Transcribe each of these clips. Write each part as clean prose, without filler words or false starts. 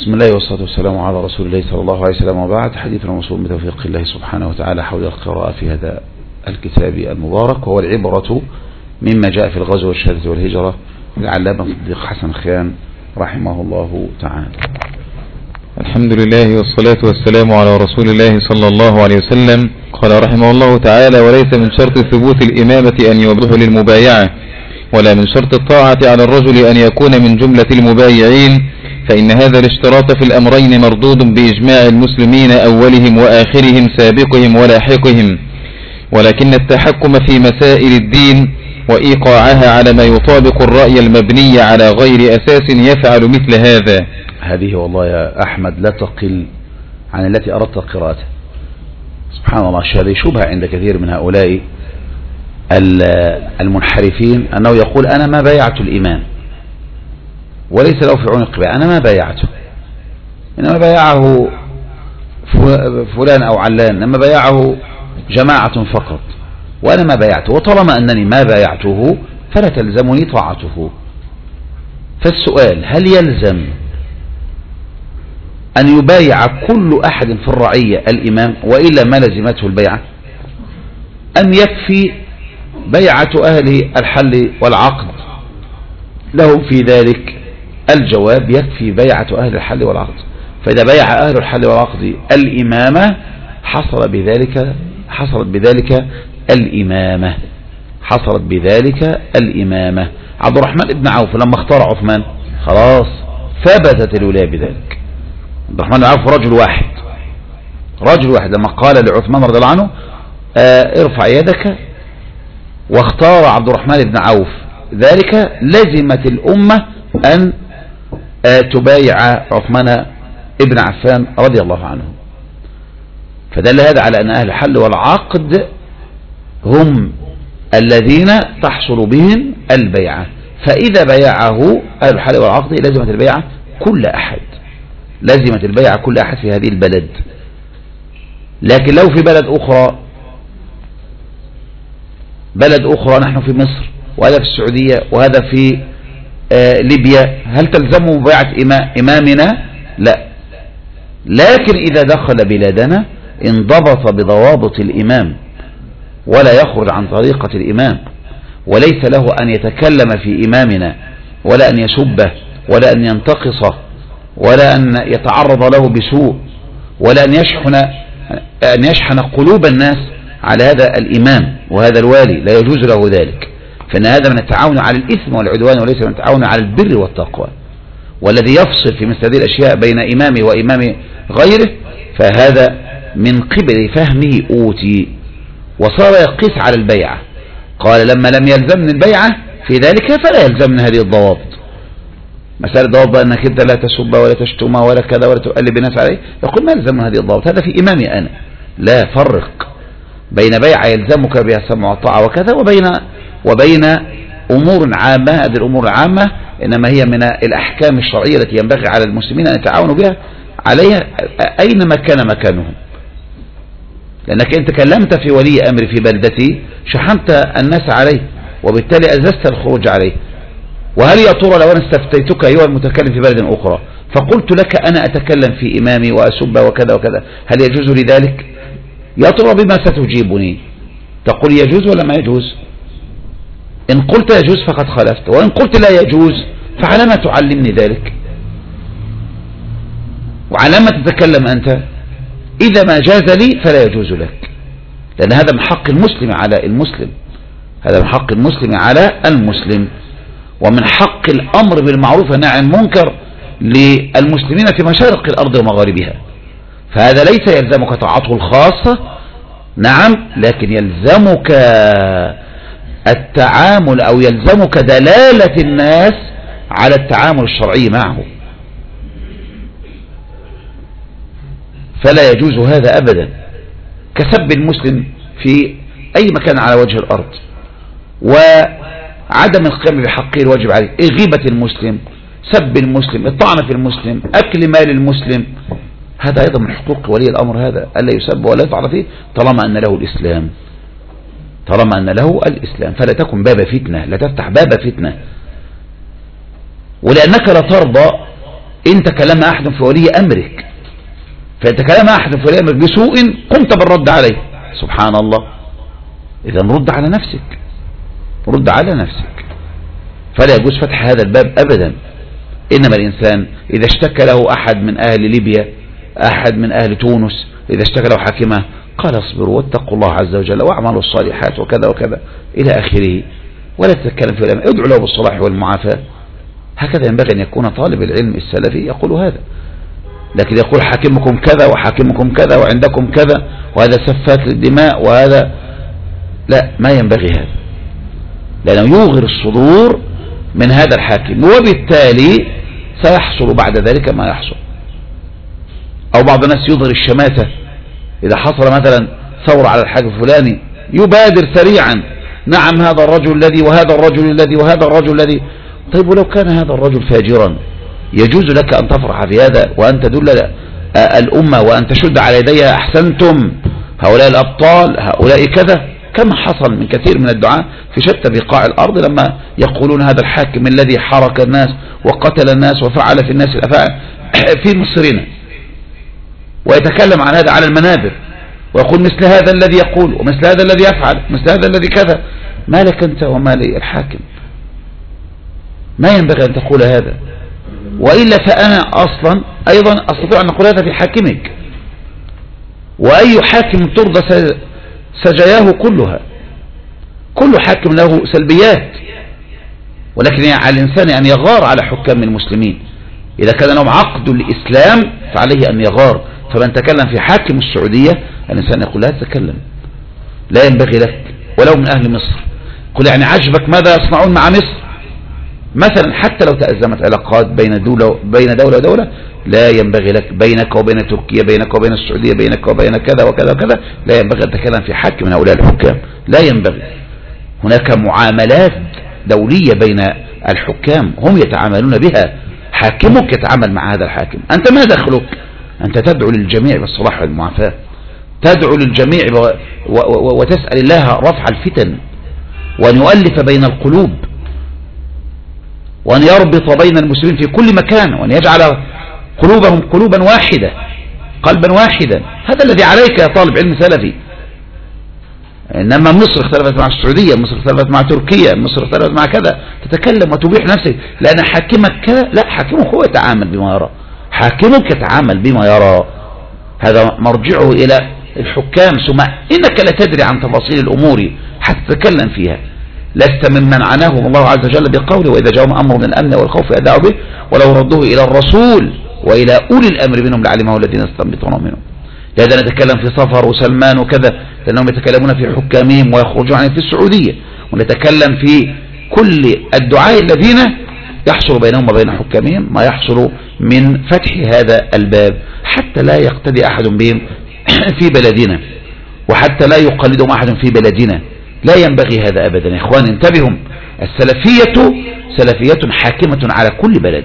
بسم الله والصلاة والسلام على رسول الله صلى الله عليه وسلم، وبعد. حديثنا موصول بتوفيق الله سبحانه وتعالى حول القراءة في هذا الكتاب المبارك، وهو العبرة مما جاء في الغزو والشهادة والهجرة للعلامة الصديق حسن خان رحمه الله تعالى. الحمد لله والصلاة والسلام على رسول الله صلى الله عليه وسلم. قال رحمه الله تعالى: وليس من شرط ثبوت الإمامة أن يبرح للمبايعة، ولا من شرط الطاعة على الرجل أن يكون من جملة المبايعين، فإن هذا الاشتراط في الأمرين مردود بإجماع المسلمين أولهم وآخرهم سابقهم ولاحقهم، ولكن التحكم في مسائل الدين وإيقاعها على ما يطابق الرأي المبني على غير أساس يفعل مثل هذا. هذه والله يا أحمد لا تقل عن التي أردت قراءتها. سبحان الله، هذه شبهة عند كثير من هؤلاء المنحرفين، أنه يقول أنا ما بايعت الإمام وليس له في عنق بيع، أنا ما بايعته، إنما بايعه فلان أو علان، إنما بايعه جماعة فقط، وأنا ما بايعته، وطالما أنني ما بايعته فلا تلزمني طاعته. فالسؤال: هل يلزم أن يبايع كل أحد في الرعية الإمام وإلا ما لزمته البيعة، أم يكفي بيعة أهل الحل والعقد لهم في ذلك؟ الجواب: يكفي بيعة أهل الحل والعقد. فإذا بيع أهل الحل والعقد الإمامة حصلت بذلك الإمامة. عبد الرحمن بن عوف لما اختار عثمان خلاص ثبتت الولاية بذلك. عبد الرحمن بن عوف رجل واحد لما قال لعثمان رضي الله عنه ارفع يدك، واختار عبد الرحمن بن عوف ذلك، لزمت الأمة أن تبايع عثمان ابن عفان رضي الله عنه. فدل هذا على أن أهل الحل والعقد هم الذين تحصل بهم البيعة، فإذا بيعه أهل الحل والعقد لزمت البيعة كل أحد في هذه البلد. لكن لو في بلد أخرى، نحن في مصر وهذا في السعودية وهذا في ليبيا، هل تلزمه مبايعة إمامنا؟ لا. لكن إذا دخل بلادنا انضبط بضوابط الإمام ولا يخرج عن طريقة الإمام، وليس له أن يتكلم في إمامنا ولا أن يسبه ولا أن ينتقصه ولا أن يتعرض له بسوء ولا أن يشحن قلوب الناس على هذا الإمام وهذا الوالي، لا يجوز له ذلك، فإن هذا من التعاون على الإثم والعدوان وليس من التعاون على البر والتقوى. والذي يفصل في مثل هذه الأشياء بين إمامه وإمام غيره فهذا من قبل فهمه أوتي، وصار يقيس على البيعة. قال: لما لم يلزمني البيعة في ذلك فلا يلزمني هذه الضوابط. مسألة الضوابط أنك أنت لا تسب ولا تشتم ولا كذا ولا تقلب الناس عليه، يقول ما يلزمني هذه الضوابط، هذا في إمامي أنا. لا فرق بين بيعة يلزمك بها السمع والطاعة وكذا وبين أمور عامة. هذه الأمور العامة إنما هي من الأحكام الشرعية التي ينبغي على المسلمين أن يتعاونوا بها عليها أينما كان مكانهم. لأنك إن تكلمت في ولي أمر في بلدتي شحنت الناس عليه، وبالتالي أززت الخروج عليه. وهل يا ترى لو أنا استفتيتك أيها المتكلم في بلد أخرى فقلت لك أنا أتكلم في إمامي وأسب وكذا وكذا، هل يجوز لي ذلك؟ يا ترى بما ستجيبني؟ تقول يجوز ولا ما يجوز؟ إن قلت يجوز فقد خالفت، وإن قلت لا يجوز فعلى ما تعلمني ذلك؟ وعلى ما تتكلم أنت؟ إذا ما جاز لي فلا يجوز لك، لأن هذا من حق المسلم على المسلم، ومن حق الأمر بالمعروف والنهي عن المنكر للمسلمين في مشارق الأرض ومغاربها. فهذا ليس يلزمك طاعته الخاصة، نعم، لكن يلزمك التعامل أو يلزمك دلالة الناس على التعامل الشرعي معه. فلا يجوز هذا أبدا، كسب المسلم في أي مكان على وجه الأرض، وعدم القيام بحقه الواجب عليه، غيبة المسلم، سب المسلم، الطعن في المسلم، أكل مال المسلم، هذا أيضا من حقوق ولي الأمر، هذا ألا يسب ولا يطعن فيه طالما أن له الإسلام. فلا تكن باب فتنة، لا تفتح باب فتنة. ولأنك لا ترضى إن تكلم أحد في ولي أمرك، فإن تكلم أحد في ولي أمرك بسوء قمت بالرد عليه، سبحان الله. إذا رد على نفسك، رد على نفسك. فلا يجوز فتح هذا الباب أبدا. إنما الإنسان إذا اشتكى له أحد من أهل ليبيا، أحد من أهل تونس، إذا اشتكى له حاكمه قال اصبروا واتقوا الله عز وجل واعملوا الصالحات وكذا وكذا إلى آخره، ولا تتكلم في الأمر، ادعو له بالصلاح والمعافاة. هكذا ينبغي أن يكون طالب العلم السلفي يقول هذا. لكن يقول حاكمكم كذا وحاكمكم كذا وعندكم كذا وهذا سفاك للدماء وهذا، لا، ما ينبغي هذا، لأنه يوغر الصدور من هذا الحاكم، وبالتالي سيحصل بعد ذلك ما يحصل. أو بعض الناس يظهر الشماتة إذا حصل مثلا ثورة على الحاكم الفلاني، يبادر سريعا، نعم هذا الرجل الذي وهذا الرجل الذي وهذا الرجل الذي. طيب ولو كان هذا الرجل فاجرا يجوز لك أن تفرح في هذا وأن تدل الأمة وأن تشد على يديها أحسنتم هؤلاء الأبطال هؤلاء كذا، كما حصل من كثير من الدعاة في شتى بقاع الأرض لما يقولون هذا الحاكم الذي حرك الناس وقتل الناس وفعل في الناس الأفاعل في مصرنا، ويتكلم عن هذا على المنابر ويقول مثل هذا الذي يقول ومثل هذا الذي يفعل مثل هذا الذي كذا. ما لك أنت وما لي الحاكم؟ ما ينبغي أن تقول هذا، وإلا فأنا أصلا أيضا أستطيع أن أقول هذا في حاكمك. وأي حاكم ترضى سجاياه كلها، كل حاكم له سلبيات، ولكن على الإنسان أن يغار على حكام المسلمين. إذا كان لهم عقد الإسلام فعليه أن يغار. فمن تكلم في حاكم السعودية الإنسان يقول لا تتكلم، لا ينبغي لك، ولو من أهل مصر. قل يعني عجبك ماذا يصنعون مع مصر مثلا، حتى لو تأزمت علاقات بين دولة ودولة لا ينبغي لك، بينك وبين تركيا، بينك وبين السعودية، بينك وبين كذا وكذا وكذا، لا ينبغي أن تتكلم في حاكم من هؤلاء الحكام، لا ينبغي. هناك معاملات دولية بين الحكام هم يتعاملون بها، حاكمك يتعامل مع هذا الحاكم، أنت ما دخلك؟ أنت تدعو للجميع بالصلاح والمعافاة، تدعو للجميع وتسأل الله رفع الفتن وأن يؤلف بين القلوب وأن يربط بين المسلمين في كل مكان وأن يجعل قلوبهم قلوبا واحدة قلبا واحدا. هذا الذي عليك يا طالب علم سلفي. إنما مصر اختلفت مع السعودية، مصر اختلفت مع تركيا، مصر اختلفت مع كذا، تتكلم وتبيح نفسك لأن حاكمك كذا. لا، حاكمك هو يتعامل بما يرى، حاكمك يتعامل بما يرى، هذا مرجعه إلى الحكام. ثم إنك لا تدري عن تفاصيل الأمور حتى تتكلم فيها، لست ممن عناهم الله عز وجل بقوله وإذا جاءهم أمر من الأمن والخوف أذاعوا به ولو ردوه إلى الرسول وإلى أولي الأمر منهم لعلمه الذين يستنبطونه منهم. لهذا نتكلم في صفر وسلمان وكذا لأنهم يتكلمون في حكامهم ويخرجون عن في السعودية، ونتكلم في كل الدعاء الذين يحصل بينهم وبين حكامهم ما يحصل من فتح هذا الباب حتى لا يقتدي أحد بهم في بلدنا، وحتى لا يقلدهم أحد في بلدنا. لا ينبغي هذا أبدا يا إخوان، انتبهوا. السلفية سلفية حاكمة على كل بلد.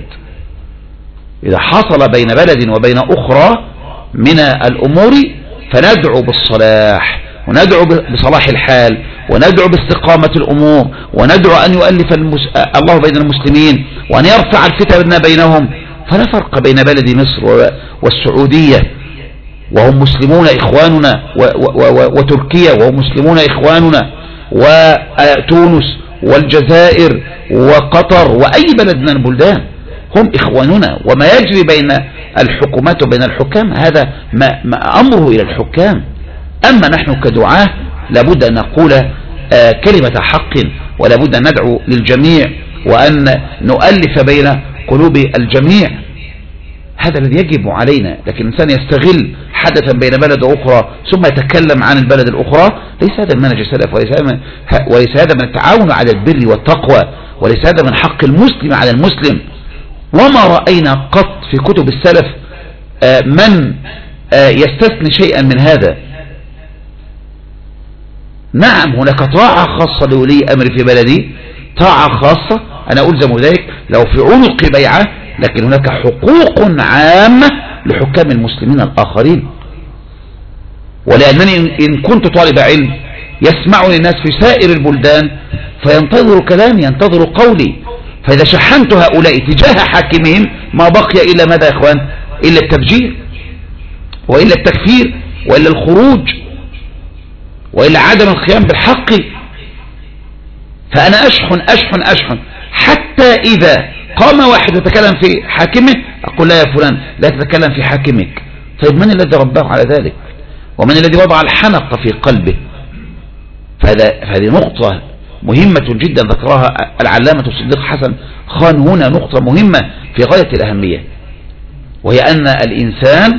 إذا حصل بين بلد وبين أخرى من الأمور فندعو بالصلاح وندعو بصلاح الحال وندعو باستقامة الأمور وندعو أن يؤلف الله بين المسلمين وأن يرفع الفتن بينهم. فلا فرق بين بلد مصر والسعودية وهم مسلمون إخواننا وتركيا وهم مسلمون إخواننا وتونس والجزائر وقطر وأي بلد من البلدان هم إخواننا. وما يجري بين الحكومات وبين الحكام هذا ما أمره إلى الحكام. أما نحن كدعاة لابد أن نقول كلمة حق ولابد أن ندعو للجميع وأن نؤلف بين قلوب الجميع. هذا الذي يجب علينا. لكن الإنسان يستغل حدثا بين بلد أخرى ثم يتكلم عن البلد الأخرى، ليس هذا المنهج السلف، وليس هذا من التعاون على البر والتقوى، وليس هذا من حق المسلم على المسلم. وما رأينا قط في كتب السلف من يستثني شيئا من هذا. نعم هناك طاعة خاصة لولي أمر في بلدي، طاعة خاصة أنا ألزم ذلك لو في عنق بيعة، لكن هناك حقوق عامة لحكام المسلمين الآخرين. ولأنني إن كنت طالب علم يسمعني الناس في سائر البلدان فينتظر كلامي، ينتظر قولي، فإذا شحنت هؤلاء تجاه حاكمهم ما بقي إلا ماذا يا إخوان؟ إلا التفجير، وإلا التكفير، وإلا الخروج، وإلا عدم القيام بالحق. فأنا أشحن حتى إذا قام واحد يتكلم في حاكمه أقول لا يا فلان لا تتكلم في حاكمك. طيب من الذي رباه على ذلك؟ ومن الذي وضع الحنق في قلبه؟ فهذه نقطة مهمة جدا ذكرها العلامة الصديق حسن خان هنا، نقطة مهمة في غاية الأهمية، وهي أن الإنسان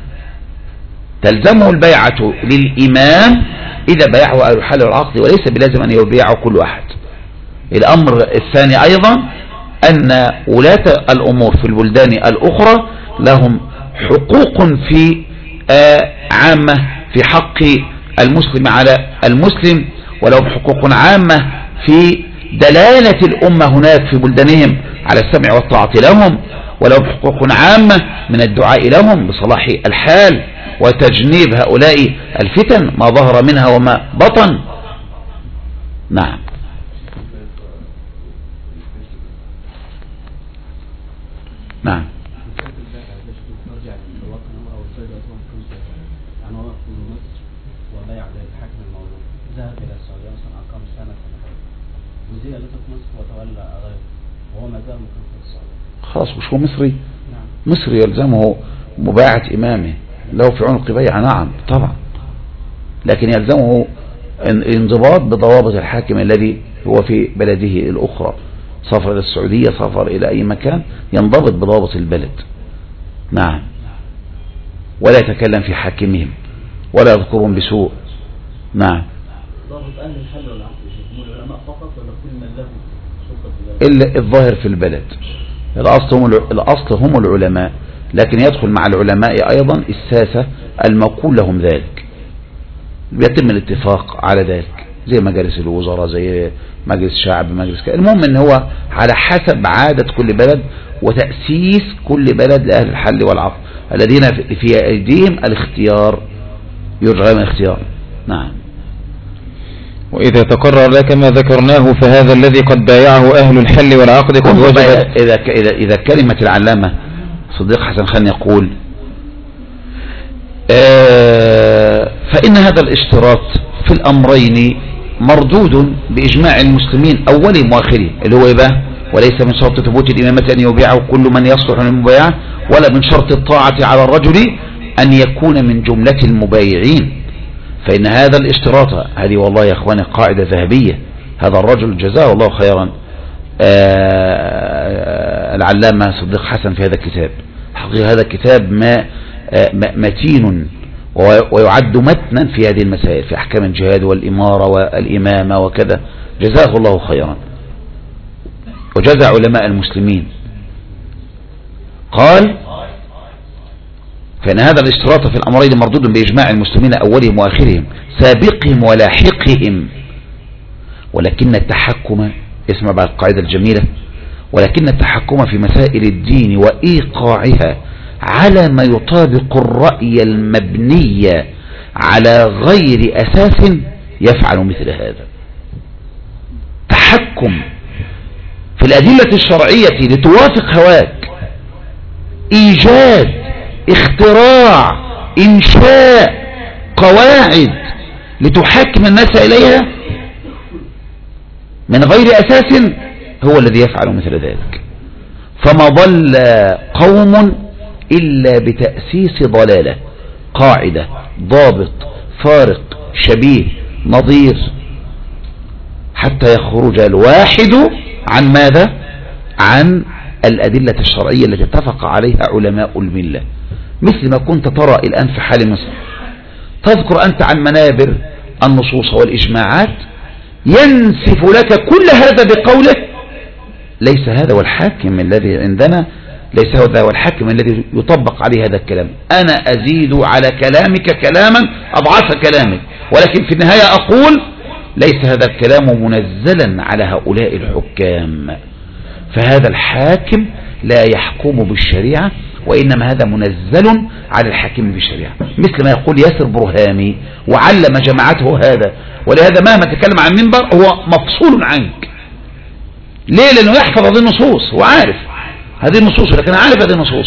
تلزمه البيعة للإمام إذا بايعه أهل الحل والعقد، وليس بلازم أن يبيعه كل أحد. الأمر الثاني أيضا أن ولاة الأمور في البلدان الأخرى لهم حقوق في عامة في حق المسلم على المسلم، ولهم حقوق عامة في دلالة الأمة هناك في بلدانهم على السمع والطاعة لهم، ولهم حقوق عامة من الدعاء لهم بصلاح الحال وتجنيب هؤلاء الفتن ما ظهر منها وما بطن. نعم. نعم. ذهب إلى السعودية مثلا أقام سنة وزي لسه في مصر وتولى غيره وهو ما زال مقيم في السعودية. خلاص مش هو مصري؟ نعم. مصري يلزمه مبايعة إمامه له في عنق بيعة، نعم طبعا، لكن يلزمه انضباط بضوابط الحاكم الذي هو في بلده الأخرى. سافر إلى السعودية، سافر إلى أي مكان، ينضبط بضوابط البلد. نعم. ولا يتكلم في حاكمهم ولا يذكرهم بسوء. نعم. ضابط أهل الحل والعقد هم العلماء فقط ولا كل من له سلطة في البلد؟ إلا الظاهر في البلد. الأصل هم العلماء، لكن يدخل مع العلماء أيضا الساسة المقول لهم ذلك، يتم الاتفاق على ذلك، زي مجالس الوزراء، زي مجلس شعب، مجلس المهم ان هو على حسب عادة كل بلد وتأسيس كل بلد لأهل الحل والعقد الذين في أيديهم الاختيار، يرجع من الاختيار. نعم. وإذا تقرر لك ما ذكرناه فهذا الذي قد بايعه أهل الحل والعقد قد وجب. إذا كلمة العلامة صديق حسن خان يقول فإن هذا الاشتراط في الأمرين مردود بإجماع المسلمين أولهم وآخرهم، اللي هو إيه؟ وليس من شرط ثبوت الإمامة أن يبيعه كل من يصلح للمبايعة، ولا من شرط الطاعة على الرجل أن يكون من جملة المبايعين. فإن هذا الاشتراط، هذه والله يا أخواني قاعدة ذهبية، هذا الرجل جزاه الله خيرا العلامة صديق حسن في هذا الكتاب، حقيقة هذا الكتاب متين ويعد متنا في هذه المسائل في أحكام الجهاد والإمارة والإمامة وكذا، جزاه الله خيرا وجزى علماء المسلمين. قال فإن هذا الاشتراط في الأمرين مردود بإجماع المسلمين أولهم وآخرهم سابقهم ولاحقهم، ولكن التحكم، اسمع بقى القاعدة الجميلة، ولكن التحكم في مسائل الدين وإيقاعها على ما يطابق الرأي المبني على غير أساس يفعل مثل هذا. تحكم في الأدلة الشرعية لتوافق هواك، إيجاد، اختراع، إنشاء قواعد لتحكم الناس إليها من غير أساس، هو الذي يفعل مثل ذلك. فما ضل قوم إلا بتأسيس ضلالة، قاعدة، ضابط، فارق، شبيه، نظير، حتى يخرج الواحد عن ماذا؟ عن الأدلة الشرعية التي اتفق عليها علماء الملة. مثل ما كنت ترى الآن في حال مصر، تذكر أنت عن منابر النصوص والإجماعات، ينسف لك كل هذا بقوله ليس هذا هو الحاكم الذي عندنا، ليس هذا هو الحاكم الذي يطبق عليه هذا الكلام، أنا أزيد على كلامك كلاما أضعاف كلامك، ولكن في النهاية أقول ليس هذا الكلام منزلا على هؤلاء الحكام، فهذا الحاكم لا يحكم بالشريعة، وإنما هذا منزل على الحاكم بالشريعة، مثل ما يقول ياسر برهامي وعلم جماعته هذا، ولهذا مهما تكلم عن منبر هو مفصول عنك، ليه؟ لأنه يحفظ هذه النصوص، هو عارف هذه النصوص، لكن عارف هذه النصوص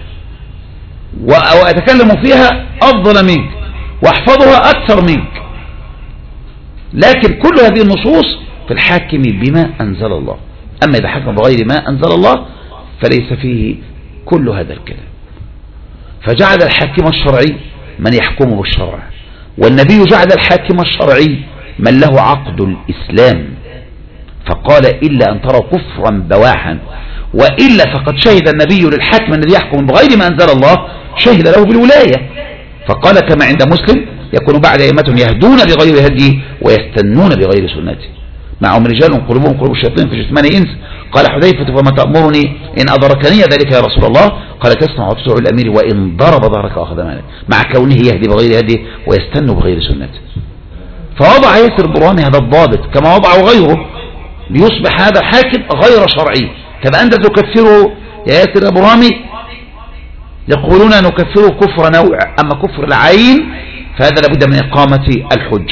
وأتكلم فيها أفضل منك وأحفظها أكثر منك، لكن كل هذه النصوص في الحاكم بما أنزل الله. أما إذا حكم بغير ما أنزل الله فليس فيه كل هذا الكلام. فجعل الحاكم الشرعي من يحكم بالشرع، والنبي جعل الحاكم الشرعي من له عقد الإسلام، فقال إلا أن تروا كفرا بواحا، وإلا فقد شهد النبي للحاكم الذي يحكم بغير ما أنزل الله شهد له بالولاية، فقال كما عند مسلم يكون بعد أئمة يهدون بغير هديه ويستنون بغير سنته، معهم رجال قلوبهم قلوب الشياطين في جثمان إنس. قال حذيفة فما تأمرني إن أدركني ذلك يا رسول الله؟ قال تسمع وتطيع الأمير وإن ضرب ظهرك وأخذ مالك، مع كونه يهدي بغير هديه ويستن بغير سنته. فوضع ياسر برهامي هذا الضابط كما وضعه غيره ليصبح هذا الحاكم غير شرعي. كما أنت تكفره يا ياسر برهامي يقولون نكفره كفر نوع، أما كفر العين فهذا لابد من إقامة الحج.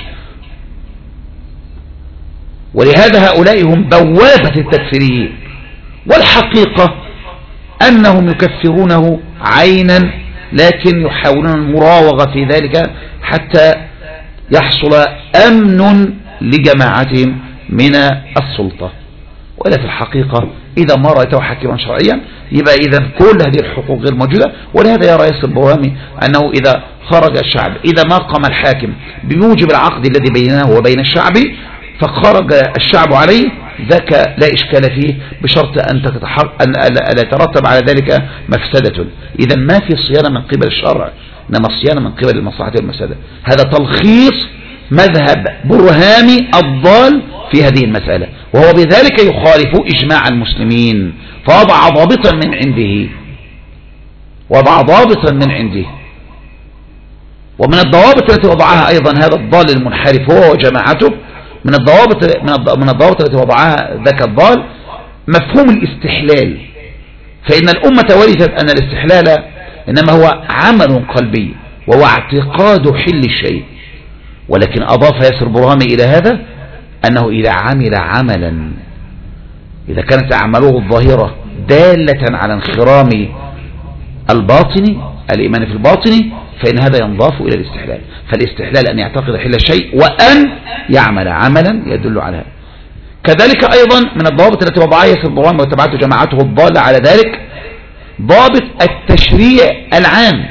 ولهذا هؤلاء هم بوابة التكفيريين، والحقيقة أنهم يكفرونه عينا، لكن يحاولون المراوغة في ذلك حتى يحصل أمن لجماعتهم من السلطة. وإلا في الحقيقة إذا ما رأيته حاكما شرعيا يبقى إذا كل هذه الحقوق غير موجودة. ولهذا يرى ياسر برهامي أنه إذا خرج الشعب، إذا ما قام الحاكم بموجب العقد الذي بينه وبين الشعب فخرج الشعب عليه، ذاك لا إشكال فيه بشرط أن لا يترتب على ذلك مفسدة. إذا ما في صيانة من قبل الشرع، إنما الصيانة من قبل المصلحة والمفسدة. هذا تلخيص مذهب برهامي الضال في هذه المسألة، وهو بذلك يخالف إجماع المسلمين، فوضع ضابطا من عنده، وضع ضابطا من عنده. ومن الضوابط التي وضعها أيضا هذا الضال المنحرف هو وجماعته، من الضوابط التي وضعها ذاك الضال مفهوم الاستحلال. فإن الأمة ورثت أن الاستحلال إنما هو عمل قلبي وهو اعتقاد حل الشيء، ولكن أضاف ياسر برهامي إلى هذا أنه إذا عمل عملا، إذا كانت أعماله الظاهرة دالة على انخرام الباطن، الإيمان في الباطن، فإن هذا ينضاف إلى الاستحلال. فالاستحلال أن يعتقد حل الشيء وأن يعمل عملا يدل على هذا. كذلك أيضا من الضوابط التي وضعها ياسر برهامي وتبعته جماعته الضالة على ذلك ضابط التشريع العام،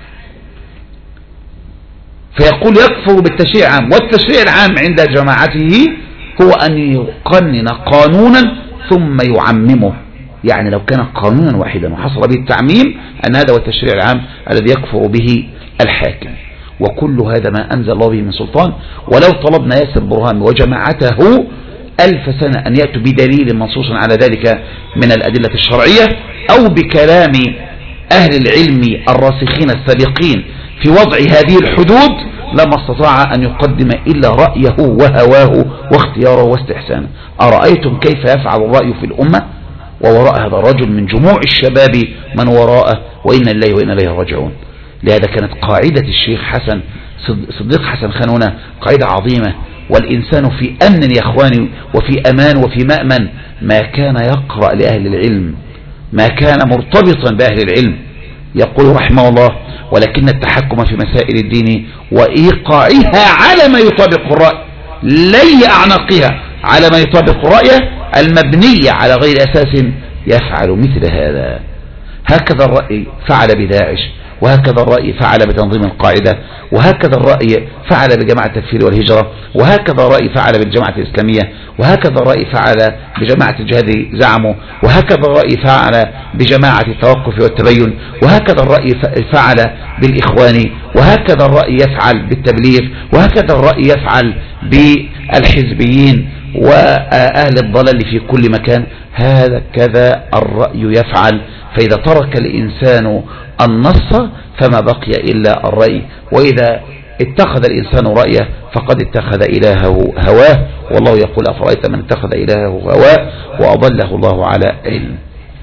فيقول يكفر بالتشريع العام. والتشريع العام عند جماعته هو أن يقنن قانونا ثم يعممه، يعني لو كان قانونا واحدا وحصل به التعميم أن هذا هو التشريع العام الذي يكفر به الحاكم. وكل هذا ما أنزل الله به من سلطان. ولو طلبنا ياسر برهامي وجماعته 1000 سنة أن يأتوا بدليل منصوص على ذلك من الأدلة الشرعية أو بكلام أهل العلم الراسخين السابقين في وضع هذه الحدود، لما استطاع أن يقدم إلا رأيه وهواه واختياره واستحسانه. أرأيتم كيف يفعل الرأي في الأمة ووراء هذا الرجل من جموع الشباب من وراءه، وإن الله وإن إليه راجعون. لهذا كانت قاعدة الشيخ حسن صديق حسن خان هنا قاعدة عظيمة: والإنسان في أمن يا إخواني وفي أمان وفي مأمن ما كان يقرأ لأهل العلم، ما كان مرتبطا بأهل العلم. يقول رحمه الله: ولكن التحكم في مسائل الدين وإيقاعها على ما يطابق الرأي، لي أعناقها على ما يطابق الرأي المبنية على غير أساس يفعل مثل هذا. هكذا الرأي فعل بداعش، وهكذا الرأي فعل بتنظيم القاعدة، وهكذا الرأي فعل بجماعة التكفير والهجرة، وهكذا الرأي فعل بالجماعة الإسلامية، وهكذا الرأي فعل بجماعة الجهاد زعموا، وهكذا الرأي فعل بجماعة التوقف والتبين، وهكذا الرأي فعل بالإخوان، وهكذا الرأي يفعل بالتبليغ، وهكذا الرأي يفعل بالحزبيين وأهل الضلال في كل مكان. هكذا الرأي يفعل. فإذا ترك الإنسان النص فما بقي إلا الرأي، وإذا اتخذ الإنسان رأيه فقد اتخذ إلهه هواه. والله يقول: أفرأيت من اتخذ إلهه هواه وأضله الله على علم.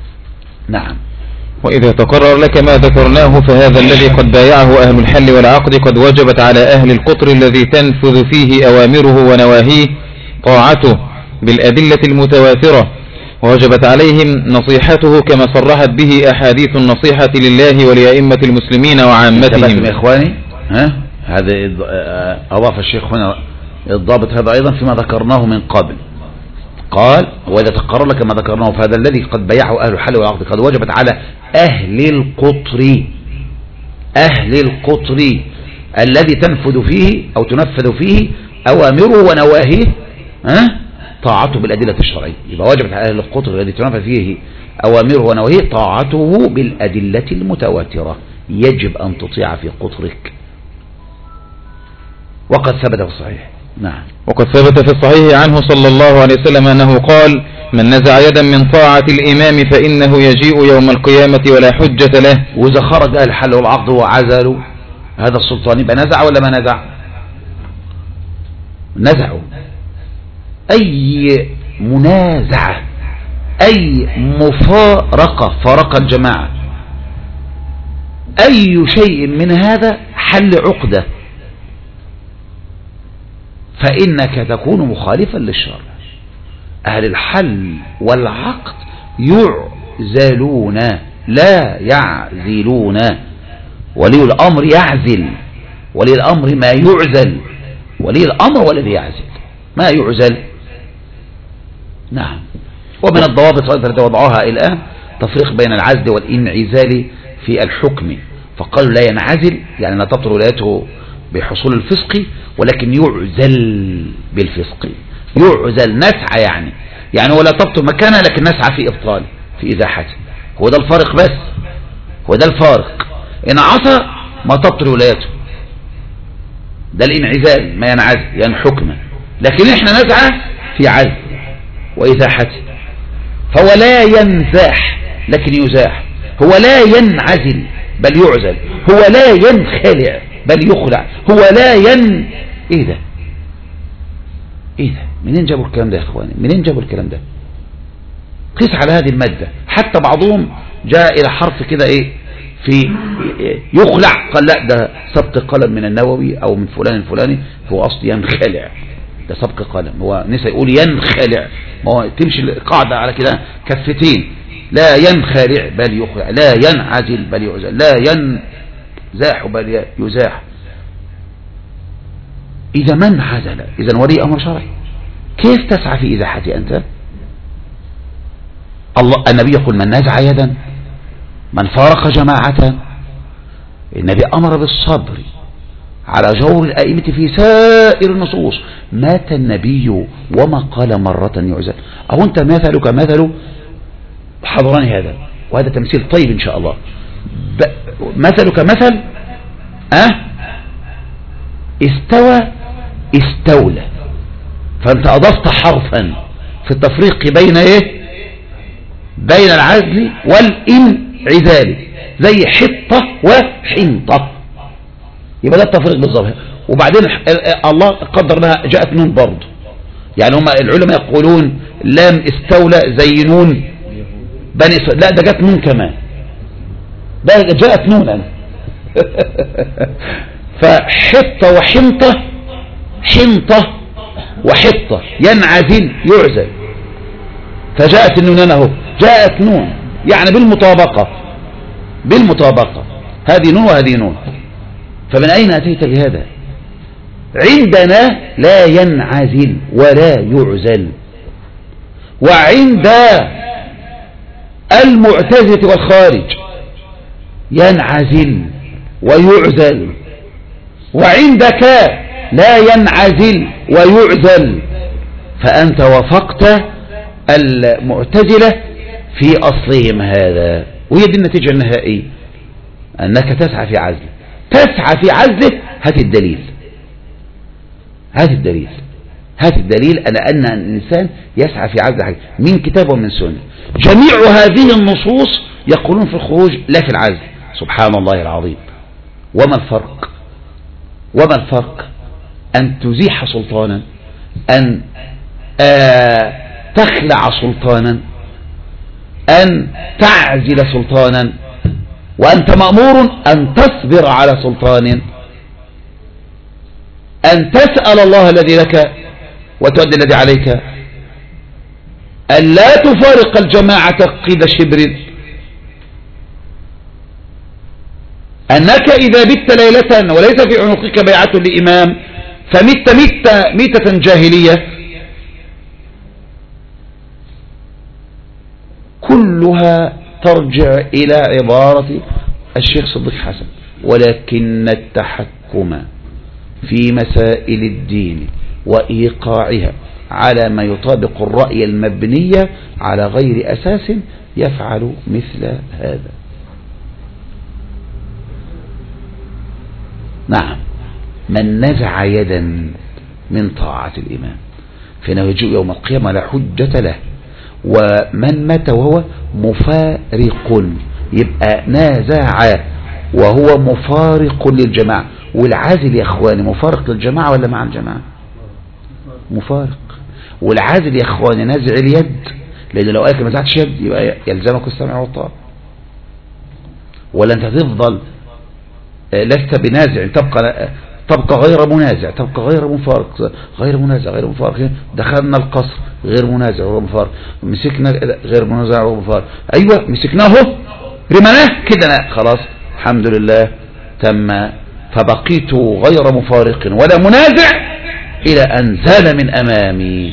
نعم. وإذا تقرر لك ما ذكرناه فهذا الذي قد بايعه أهل الحل والعقد قد وجبت على أهل القطر الذي تنفذ فيه أوامره ونواهيه طاعته بالأدلة المتواترة، ووجبت عليهم نصيحته كما صرحت به أحاديث النصيحة لله ولأئمة المسلمين وعامتهم. يا إخواني هذا أضاف الشيخ هنا الضابط هذا أيضا فيما ذكرناه من قبل، قال وإذا تقرر لك ما ذكرناه فهذا الذي قد بيعه أهل الحل والعقد قد وجبت على أهل القطر الذي تنفذ فيه أو تنفذ فيه أوامره ونواهيه طاعته بالأدلة الشرعية. يبقى وجبت على أهل القطر الذي تنفذ فيه أوامره ونواهيه طاعته بالأدلة المتواترة، يجب أن تطيع في قطرك. وقد ثبت في الصحيح. نعم. وقد ثبت في الصحيح عنه صلى الله عليه وسلم أنه قال: من نزع يدا من طاعة الإمام فإنه يجيء يوم القيامة ولا حجة له. وإذا خرج أهل الحل والعقد وعزلوا هذا السلطان يبقى نزع ولا ما نزع؟ نزعوا. أي منازعة، أي مفارقة، فارق الجماعة، أي شيء من هذا حل عقدة، فإنك تكون مخالفا للشرع. أهل الحل والعقد يعزلون لا يعزلون. ولي الأمر يعزل، ولي الأمر ما يعزل، ولي الأمر والذي يعزل ما يعزل. نعم. ومن الضوابط التي وضعوها الآن تفريق بين العزل والانعزال في الحكم، فقالوا لا ينعزل يعني لا تبطل ولايته بحصول الفسق، ولكن يعزل بالفسق. يعزل نسعى يعني ولا تبطل مكانه لكن نسعى في إبطاله في إزاحته. هو ده الفارق، بس هو ده الفارق. إن عصى ما تبطل ولايته، ده الانعزال، ما ينعزل يعني حكمه، لكن احنا نسعى في عزل وإزاحته. فهو لا ينزاح لكن يزاح، هو لا ينعزل بل يعزل، هو لا ينخلع بل يخلع، هو لا ايه ده منين جابوا الكلام ده يا اخواني؟ منين جابوا الكلام ده؟ قيس على هذه المادة. حتى بعضهم جاء الى حرف كده في يخلع، قال لا ده سبق قلم من النووي او من فلان الفلاني، هو اصل ينخلع، ده سبق قلم، هو نسى يقول ينخلع، ما هو تمشي القاعدة على كده كفتين، لا ينخلع بل يخلع، لا ينعزل بل يعزل، لا ينزاح بل يزاح. إذا من عزل إذا ولي أمر شرعي، كيف تسعى في إزاحته أنت؟ النبي يقول من نزع يدا، من فارق جماعة. النبي أمر بالصبر على جور الأئمة في سائر النصوص. مات النبي وما قال مرة يعزل. أو أنت مثلك مثل حضراني هذا، وهذا تمثيل طيب إن شاء الله. مثلك مثل استوى استولى، فأنت أضفت حرفا في التفريق بين بين العزل والانعزال، زي حطة وحنطة، يبقى ده التفريق بالظبط. وبعدين الله قدر لها جاءت نون برضه، يعني هم العلماء يقولون لام استولى زي نون بني لا ده جاءت نون كمان، ده جاءت نونا فحطة وحنطة، حنطة وحطة، ينعزل يعزل، فجاءت النونان اهو، جاءت نون يعني بالمطابقة، هذه نون وهذه نون. فمن أين أتيت بهذا؟ عندنا لا ينعزل ولا يعزل، وعند المعتزلة والخارج ينعزل ويعزل، وعندك لا ينعزل ويعزل، فأنت وافقت المعتزلة في أصلهم هذا. وهي دي النتيجة النهائية، أنك تسعى في عزله، تسعى في عزله. هات الدليل على أن الإنسان يسعى في عزل حاجة من كتاب ومن سنة. جميع هذه النصوص يقولون في الخروج لا في العزل. سبحان الله العظيم. وما الفرق؟ أن تزيح سلطانا، أن تخلع سلطانا، أن تعزل سلطانا، وأنت مأمور أن تصبر على سلطان، أن تسأل الله الذي لك وتؤدي الذي عليك، ألا تفارق الجماعة قيد شبر، أنك إذا بت ليلة وليس في عنقك بيعة لإمام فمت ميتة جاهلية، كلها ترجع إلى عبارة الشيخ صديق حسن: ولكن التحكم في مسائل الدين وإيقاعها على ما يطابق الرأي المبني على غير أساس يفعل مثل هذا. نعم، من نزع يدا من طاعة الإمام فإنه يجيء يوم القيامة لا حجة له، ومن مات وهو مفارق يبقى نازع وهو مفارق للجماعة. والعازل يا اخواني مفارق للجماعة ولا مع الجماعة؟ مفارق. والعازل يا اخواني نازع اليد، لأن لو قالك ما نزعتش يد يبقى يلزمك السمع والطاعة، ولا انت تفضل لست بنازع، تبقى غير منازع، تبقى غير مفارق، غير منازع غير مفارق. دخلنا القصر غير منازع غير مفارق، مسكنا غير منازع غير مفارق، ايوه مسكناه رمناه كده خلاص الحمد لله تم، فبقيت غير مفارق ولا منازع الى ان زال من امامي.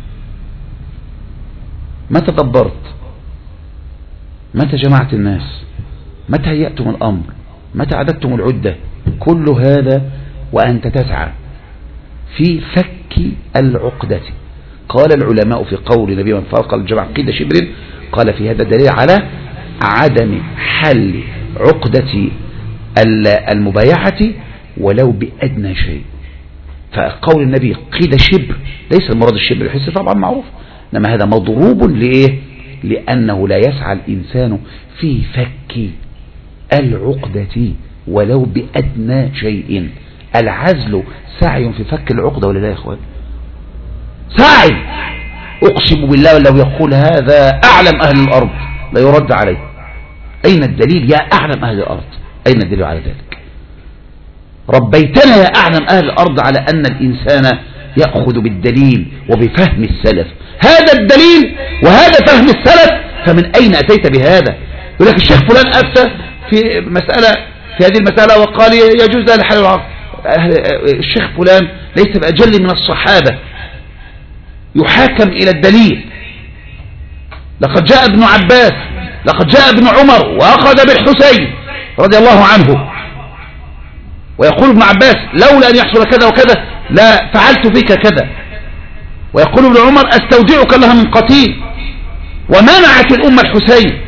متى دبرت؟ متى جمعت الناس؟ متى هيأتم الامر؟ متى عددتم العدة؟ كل هذا وأنت تسعى في فك العقدة. قال العلماء في قول النبي: من فرق الجماعة قيد شبر، قال في هذا دليل على عدم حل عقدة المبايعة ولو بأدنى شيء. فقول النبي قيد شبر ليس المراد الشبر الحسي طبعا معروف، إنما هذا مضروب لإيه؟ لأنه لا يسعى الإنسان في فك العقدة ولو بأدنى شيء. العزل سعي في فك العقدة ولا لا يا اخوان؟ سعي. اقسم بالله لو يقول هذا اعلم اهل الارض لا يرد عليه. اين الدليل يا اعلم اهل الارض؟ اين الدليل على ذلك؟ ربيتنا يا اعلم اهل الارض على ان الانسان يأخذ بالدليل وبفهم السلف. هذا الدليل وهذا فهم السلف، فمن اين اتيت بهذا؟ يقول لك الشيخ فلان افتى في مسألة، في هذه المسألة وقال يجوز الحلال والعقد. الشيخ فلان ليس بأجل من الصحابة يحاكم إلى الدليل. لقد جاء ابن عباس، لقد جاء ابن عمر وأخذ بالحسين رضي الله عنه، ويقول ابن عباس لولا أن يحصل كذا وكذا لا فعلت فيك كذا، ويقول ابن عمر استودعك الله من قتيل، ومنعت الأمة الحسين.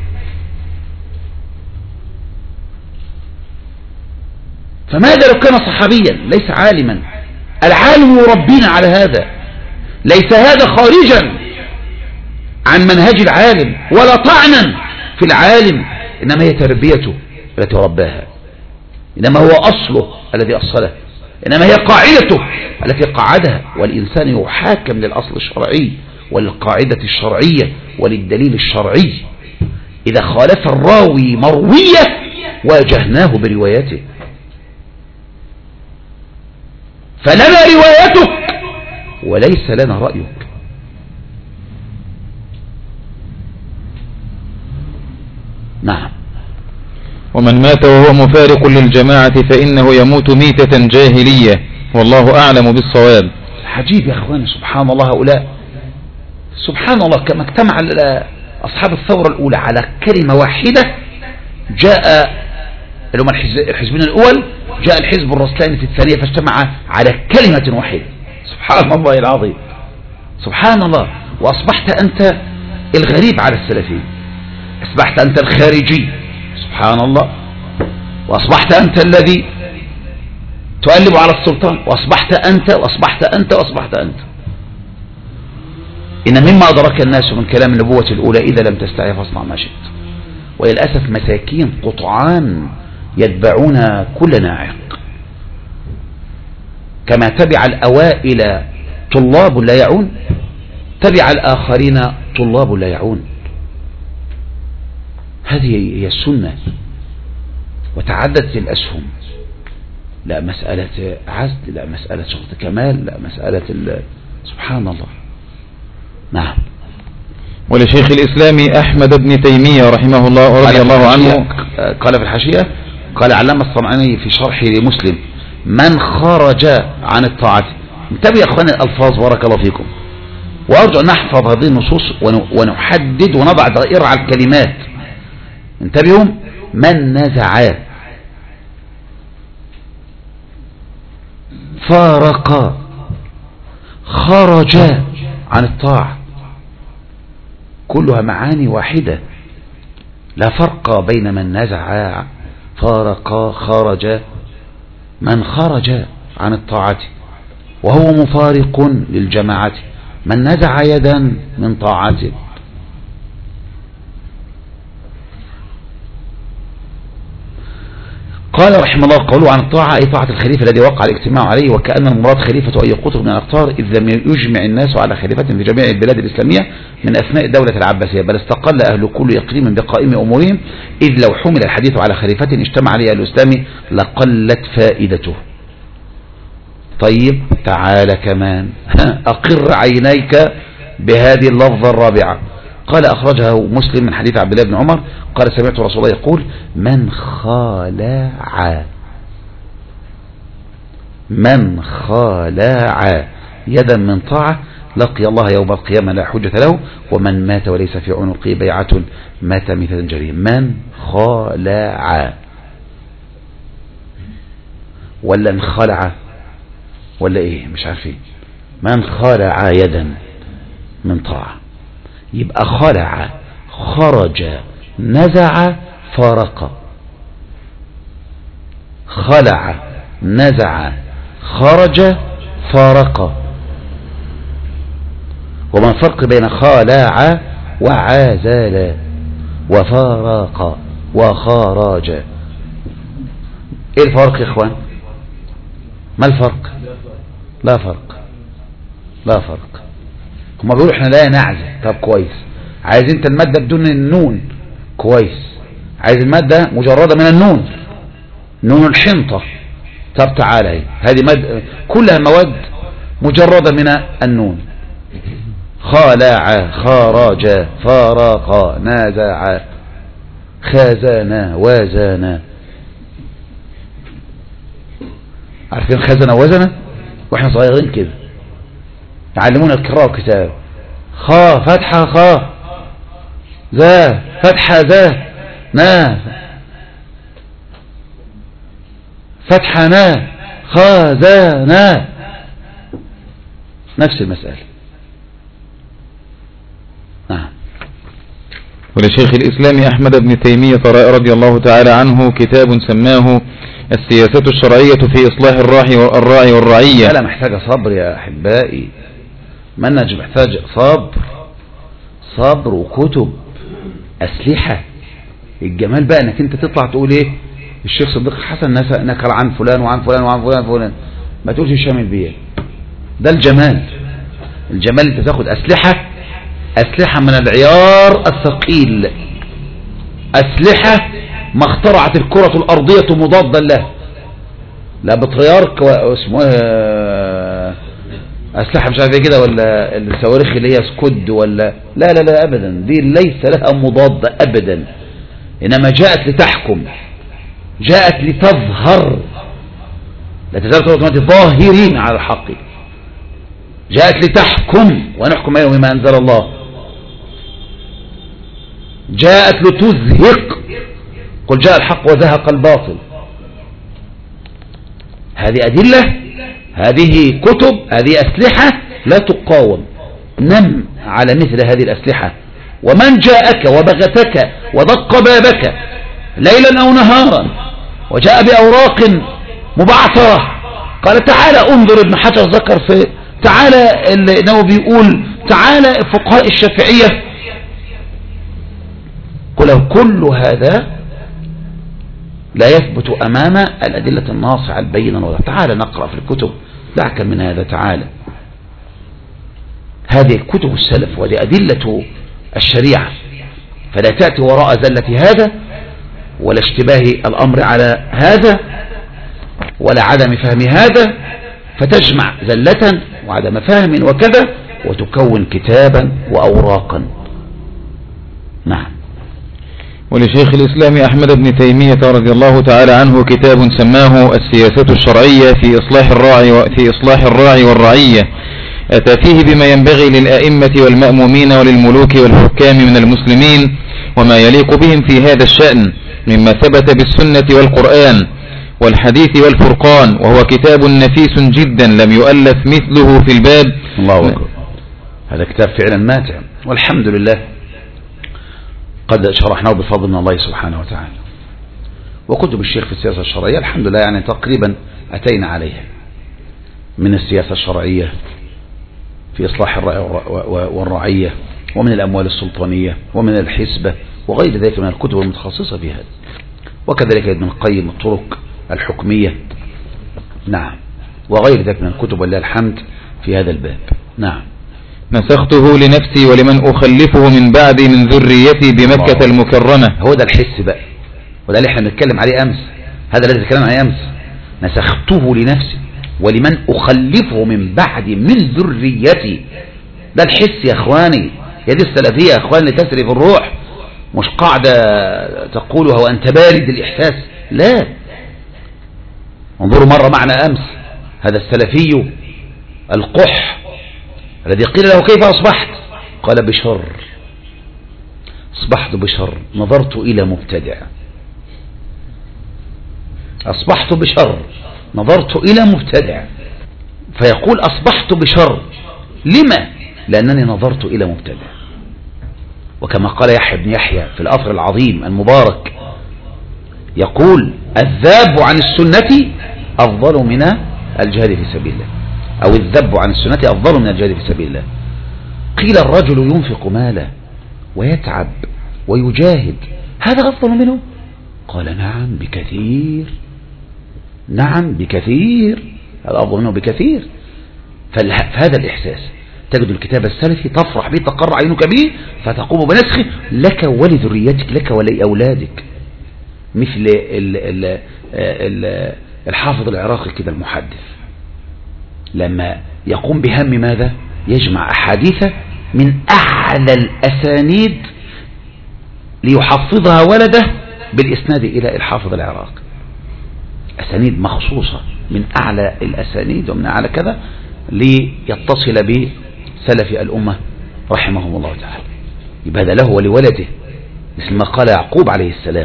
فماذا لو كان صحابيا ليس عالما؟ العالم يربينا على هذا. ليس هذا خارجا عن منهج العالم ولا طعنا في العالم، إنما هي تربيته التي رباها، إنما هو أصله الذي أصله، إنما هي قاعدته التي قعدها. والإنسان يحاكم للأصل الشرعي وللقاعدة الشرعية وللدليل الشرعي. إذا خالف الراوي مروية واجهناه بروايته، فلنا روايتك وليس لنا رأيك. نعم. ومن مات وهو مفارق للجماعة فإنه يموت ميتة جاهلية، والله أعلم بالصواب. عجيب يا أخواني، سبحان الله. هؤلاء سبحان الله كما اجتمع أصحاب الثورة الأولى على كلمة واحدة، جاء اللي هم الحزبين الأول، جاء الحزب الرسلاني في الثانية فاجتمع على كلمة واحدة. سبحان الله العظيم، سبحان الله. وأصبحت أنت الغريب على السلفيين، أصبحت أنت الخارجي، سبحان الله، وأصبحت أنت الذي تؤلب على السلطان، وأصبحت أنت وأصبحت أنت وأصبحت أنت. إن مما أدرك الناس من كلام النبوة الأولى: إذا لم تستعي فاصنع ما شئت. وللأسف مساكين قطعان يتبعون كل ناعق، كما تبع الأوائل طلاب لا يعون، تبع الآخرين طلاب لا يعون. هذه هي السنة. وتعددت الأسهم، لا مسألة عزل، لا مسألة شرط كمال، لا مسألة سبحان الله. نعم. ولشيخ الإسلام أحمد بن تيمية رحمه الله ورضي الله عنه قال في الحاشية، قال علامة الصنعاني في شرحه لمسلم: من خرج عن الطاعة. انتبه يا اخواني الألفاظ بارك الله فيكم، وأرجو أن نحفظ هذه النصوص ونحدد ونضع دائرة على الكلمات. انتبهوا: من نزع، فارق، خرج عن الطاعة، كلها معاني واحدة، لا فرق بين من نزع، فارق، خرج. من خرج عن الطاعة وهو مفارق للجماعة، من نزع يدا من طاعته. قال رحمه الله: قوله عن الطاعة أي طاعة الخليفة الذي وقع الاجتماع عليه، وكأن المراد خليفة أي قطر من الأقطار، إذ لم يجمع الناس على خليفة في جميع البلاد الإسلامية من أثناء الدولة العباسية، بل استقل أهل كل إقليم بقائم أمورهم، إذ لو حمل الحديث على خليفة اجتمع عليه الإسلام لقلت فائدته. طيب تعالى كمان أقر عينيك بهذه اللفظة الرابعة. قال أخرجه مسلم من حديث عبد الله بن عمر قال: سمعت رسول الله يقول: من خالع يدا من طاعة لقي الله يوم القيامة لا حجة له، ومن مات وليس في عنقه بيعة مات مثل جريم. من خالع ولا انخلع ولا ايه مش عارفين. من خالع يدا من طاعة، يبقى خلع، خرج، نزع، فارق. خلع، نزع، خرج، فارق. وما الفرق بين خالع وعازل وفارق وخرج؟ ايه الفرق يا اخوان؟ ما الفرق؟ لا فرق، لا فرق. هم بيقولوا احنا لا نعزل. طب كويس، عايز انت المادة بدون النون، كويس. عايز المادة مجردة من النون، نون الحنطة. طب تعالى، هذه مادة كلها مواد مجردة من النون. خالع، خرج، فارق، نازع، خزن، وزن. عارفين خزن وزن؟ واحنا صغيرين كده يعلمونا القراءة والكتاب. خا فتحة خا، ذا فتحة ذا، نا فتحة نا، خا ذا نا، نفس المسألة. نعم. ولشيخ الإسلام أحمد بن تيمية رضي الله تعالى عنه كتاب سماه السياسة الشرعية في إصلاح الراعي والرعية. لا محتاجة صبر يا أحبائي، منهج محتاج صبر وكتب، أسلحة. الجمال بقى انك انت تطلع تقول ايه؟ الشيخ صديق الحسن نكر عن فلان وعن فلان وعن فلان وفلان، ما تقولش هشام البيئة. ده الجمال. الجمال انت تاخد أسلحة من العيار الثقيل، أسلحة ما اخترعت الكرة الأرضية مضادا له، لا بطريارك اسمه أسلحة مش عارف كده، ولا الصواريخ اللي هي سكود، ولا لا لا لا أبدا، دي ليس لها مضاد أبدا، إنما جاءت لتحكم، جاءت لتظهر، لا تزال كلمة ظاهرين على الحق، جاءت لتحكم ونحكم بينهم بما أنزل الله، جاءت لتزهق، قل جاء الحق وزهق الباطل. هذه أدلة، هذه كتب، هذه أسلحة لا تقاوم. نم على مثل هذه الأسلحة. ومن جاءك وبغتك ودق بابك ليلا أو نهارا وجاء بأوراق مبعثرة، قال تعالى انظر، ابن حجر ذكر في تعالى انه بيقول تعالى فقهاء الشافعية، قل كل هذا لا يثبت أمام الأدلة الناصعة البينة الواضحة. تعالى نقرأ في الكتب، دعك من هذا، تعالى هذه كتب السلف وهذه أدلة الشريعة، فلا تأتي وراء زلة هذا ولا اشتباه الأمر على هذا ولا عدم فهم هذا، فتجمع زلة وعدم فهم وكذا وتكون كتابا وأوراقا. نعم. ولشيخ الإسلام أحمد بن تيمية رضي الله تعالى عنه كتاب سماه السياسة الشرعية في إصلاح الراعي والرعية، أتى فيه بما ينبغي للأئمة والمأمومين وللملوك والحكام من المسلمين وما يليق بهم في هذا الشأن مما ثبت بالسنة والقرآن والحديث والفرقان، وهو كتاب نفيس جدا لم يؤلف مثله في الباب. الله أكبر. هذا كتاب فعلا ماتع، والحمد لله قد شرحناه بفضل من الله سبحانه وتعالى. وكتب الشيخ في السياسة الشرعية الحمد لله يعني تقريبا أتينا عليها، من السياسة الشرعية في إصلاح الرأي والرعية، ومن الأموال السلطانية، ومن الحسبة، وغير ذلك من الكتب المتخصصة في هذا، وكذلك ابن القيم الطرق الحكمية، نعم، وغير ذلك من الكتب ولله الحمد في هذا الباب. نعم. نسخته لنفسي ولمن أخلفه من بعدي من ذريتي بمكة المكرمة. هو ده الحس بقى، وده اللي احنا بنتكلم عليه أمس، هذا الذي نتكلم عليه أمس. نسخته لنفسي ولمن أخلفه من بعدي من ذريتي، ده الحس يا اخواني، يا دي السلفية يا اخواني اللي تسري في الروح، مش قاعدة تقولها وأنت بارد الإحساس، لا. انظروا مرة معنا أمس هذا السلفي القح الذي قيل له كيف أصبحت؟ قال بشر، أصبحت بشر، نظرت إلى مبتدع. أصبحت بشر، نظرت إلى مبتدع. فيقول أصبحت بشر، لما؟ لأنني نظرت إلى مبتدع. وكما قال يحيى بن يحيى في الأثر العظيم المبارك، يقول الذاب عن السنة أفضل من الجهاد في سبيل الله، أو الذب عن السنة أفضل من الجهاد في سبيل الله. قيل الرجل ينفق ماله ويتعب ويجاهد، هذا أفضل منه؟ قال نعم بكثير، نعم بكثير، هذا أفضل منه بكثير. فهذا الإحساس تجد الكتاب السلفي تفرح به، تقر عينك به، فتقوم بنسخه لك ولذريتك، لك ولأولادك. مثل الحافظ العراقي كده المحدث، لما يقوم بهم ماذا؟ يجمع أحاديث من أعلى الأسانيد ليحفظها ولده بالإسناد إلى الحافظ العراقي، أسانيد مخصوصة من أعلى الأسانيد ومن أعلى كذا، ليتصل بسلف الأمة رحمهم الله تعالى. يبقى هذا له ولولده، مثل ما قال يعقوب عليه السلام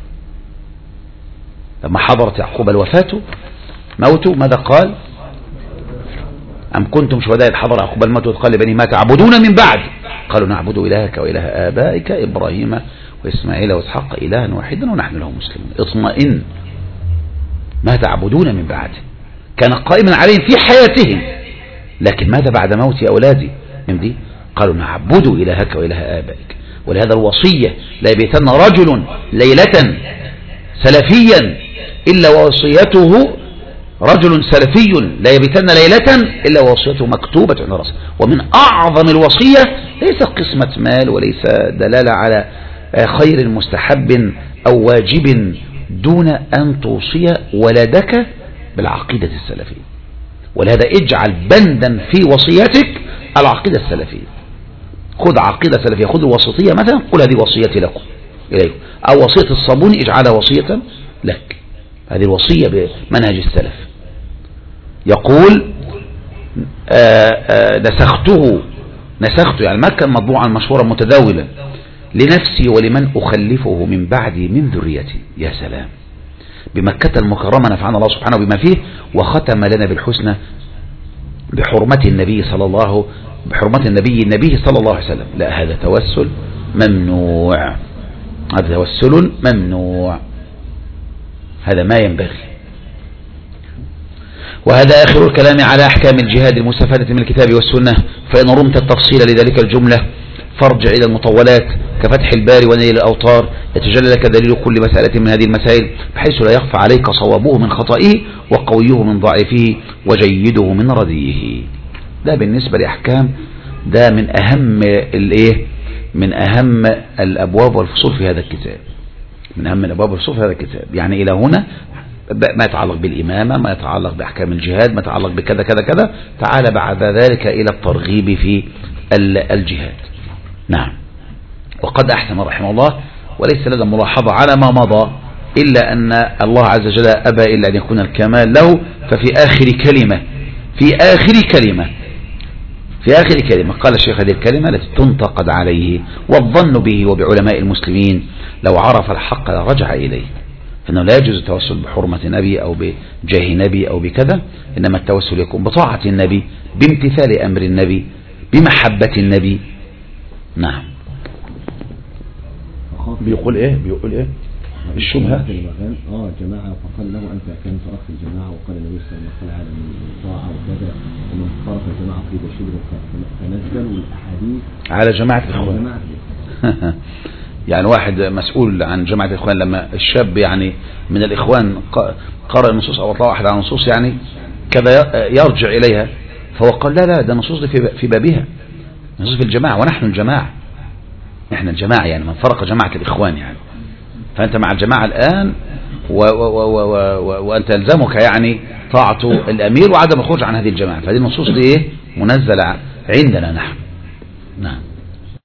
لما حضرت يعقوب الوفاة موته، ماذا قال؟ أم كنتم شهداء إذ حضر يعقوب الموت إذ قال لبنيه ما تعبدون من بعد؟ قالوا نعبد إلهك وإله آبائك إبراهيم وإسماعيل وإسحاق إلها واحدا ونحن له مسلمون. اطمئن، ما تعبدون من بعد، كان قائما عليهم في حياتهم، لكن ماذا بعد موت أولادي من دي؟ قالوا نعبد إلهك وإله آبائك. ولهذا الوصية لا يبيتن رجل ليلة سلفيا إلا ووصيته، رجل سلفي لا يبيتن ليلة إلا ووصيته مكتوبة عند رأسه. ومن أعظم الوصية ليس قسمة مال، وليس دلالة على خير مستحب أو واجب، دون أن توصي ولدك بالعقيدة السلفية. ولهذا اجعل بندا في وصيتك العقيدة السلفية. خذ عقيدة سلفية، خذ الوسطية مثلا، قل هذه وصيتي لكم إليكم، أو وصية الصابون اجعلها وصية لك. هذه الوصية بمنهج السلف. يقول نسخته يعني ما كان مطبوعا مشهورا متداولا، لنفسي ولمن أخلفه من بعدي من ذريتي. يا سلام، بمكة المكرمة نفعنا الله سبحانه بما فيه، وختم لنا بالحسنى بحرمة النبي صلى الله عليه وسلم. لا، هذا توسل ممنوع، هذا توسل ممنوع، هذا ما ينبغي. وهذا آخر الكلام على أحكام الجهاد المستفادة من الكتاب والسنة. فإن رمت التفصيل لذلك الجملة فارجع إلى المطولات كفتح الباري ونيل الأوطار، يتجلى لك دليل كل مسألة من هذه المسائل، بحيث لا يخفى عليك صوابه من خطئه وقويه من ضعفه وجيده من رديه. ده بالنسبة لأحكام، ده من أهم الأبواب والفصول في هذا الكتاب، من أهم الأبواب والفصول في هذا الكتاب. يعني إلى هنا ما يتعلق بالإمامة، ما يتعلق بأحكام الجهاد، ما يتعلق بكذا كذا كذا. تعال بعد ذلك إلى الترغيب في الجهاد. نعم. وقد أحسن رحمه الله، وليس لدى ملاحظة على ما مضى إلا أن الله عز وجل أبى إلا أن يكون الكمال له. ففي آخر كلمة في آخر كلمة قال الشيخ هذه الكلمة التي تنتقد عليه والظن به وبعلماء المسلمين: لو عرف الحق لرجع إليه. فإنه لا يجوز التوسل بحرمة نبي أو بجاه نبي أو بكذا، إنما التوسل يكون بطاعة النبي، بامتثال أمر النبي، بمحبة النبي. نعم. بيقول إيه الشبهة جماعة فقال له أنت كان تركت الجماعة، وقال النبي صلى الله عليه وسلم من طاعة وكذا، ومن فرق الجماعة في بشير فنزلوا الأحاديث على جماعة الإخوان. يعني واحد مسؤول عن جماعة الإخوان لما الشاب يعني من الإخوان قرأ النصوص أو اطلع واحد على النصوص يعني كذا يرجع إليها، فهو قال لا ده النصوص دي في بابها، نصوص في الجماعة ونحن الجماعة، نحن الجماعة، يعني من فرق جماعة الإخوان يعني. فأنت مع الجماعة الآن وأنت يلزمك يعني طاعة الأمير وعدم الخروج عن هذه الجماعة. فهذه النصوص دي منزلة عندنا نحن. نعم.